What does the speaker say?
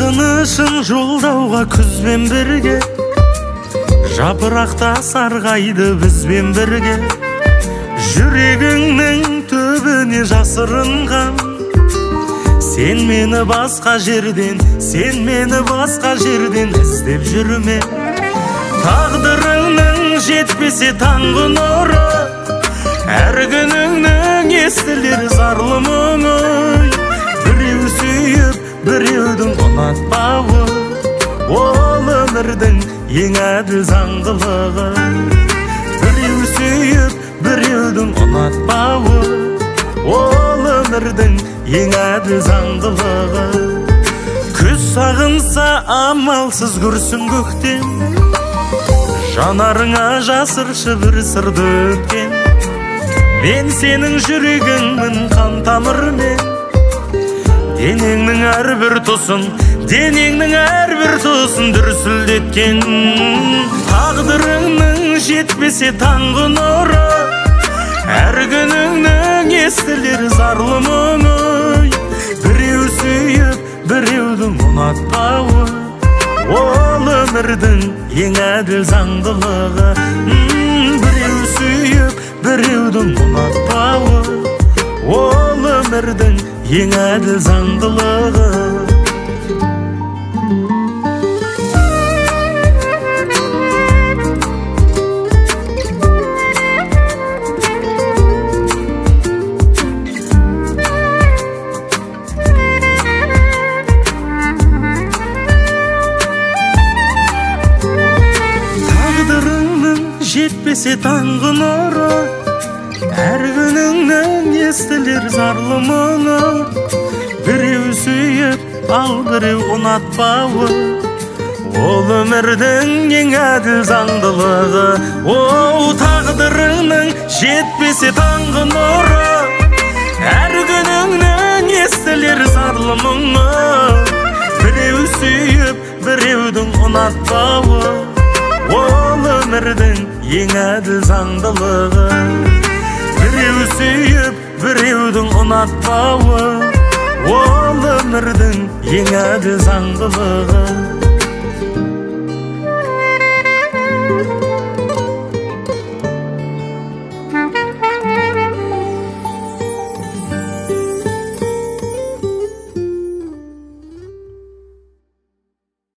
сағынышын жолдауға күзбен бірге, жапырақта сарғайды бізбен бірге. Жүрегіңнің төбіне жасырынған, сен мені басқа жерден іздеп жүрме. Тағдырыңның жетпесе таңғы нұры, әр күніңнің естілер зарлы мұңы. Біреу сүйіп, біреудің ұнатпауы, ол өмірдің ең әділ заңдылығы. Біреу сүйіп, біреудің ұнатпауы, ол өмірдің ең әділ заңдылығы. Күз сағынса амалсыз күрсін көктем, жанарыңа жасыршы бір сырды өткен. Мен сенің жүрегіңмін қан тамырмен, денеңнің әрбір тұсын дүрсілдеткен. Тағдырыңның жетпесе таңғы нұры, әр күніңнің естілер зарлы мұңы. Біреу сүйіп, біреудің ұнатпауы, ол өмірдің ең әділ заңдылығы. Біреу сүйіп, біреудің ұнатпауы, ол өмірдің ең әділ заңдылығы. Жетпесе таңғы нұры, әр күніңнің естілер зарлы мұңы. Біреу сүйіп, ал біреу ұнатпауы, ол өмірдің ең әділ заңдылығы. Оу, тағдырыңның жетпесе таңғы нұры, әр күніңнің естілер зарлы мұңы. Біреу сүйіп, біреудің ұнатпауы, ол өмірдің ең әділ заңдылығы. Біреу сүйіп, біреудің ұнатпауы, ол өмірдің ең әділ заңдылығы.